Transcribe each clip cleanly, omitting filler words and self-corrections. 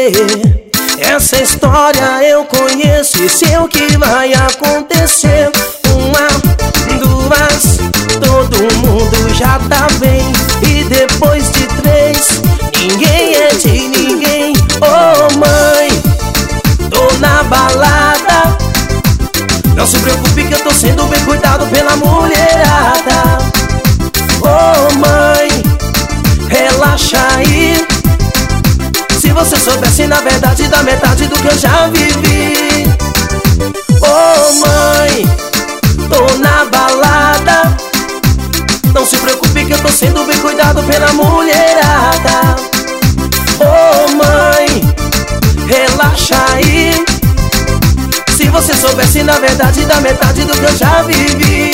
Essa história eu conheço e sei o que vai acontecer. Uma, duas, todo mundo já tá bem. E depois de três, ninguém é de ninguém. Oh mãe, tô na balada. Não se preocupe que eu tô sendo bem cuidado pela mulherada. Oh mãe, relaxa aí. Se você soubesse na verdade da metade do que eu já vivi. Oh mãe, tô na balada. Não se preocupe que eu tô sendo bem cuidado pela mulherada. Oh mãe, relaxa aí. Se você soubesse na verdade da metade do que eu já vivi.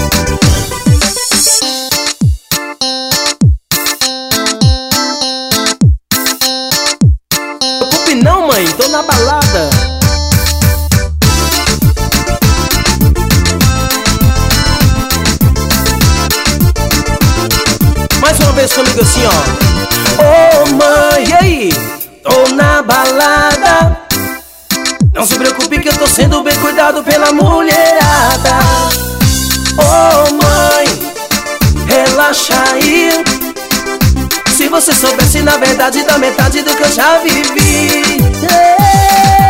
Não, mãe, tô na balada. Mais uma vez comigo assim, ó. Oh mãe, e aí? Tô na balada. Não se preocupe que eu tô sendo bem cuidado pela mulherada. Oh mãe, relaxa aí. Se você soubesse na verdade da metade do que eu já vivi.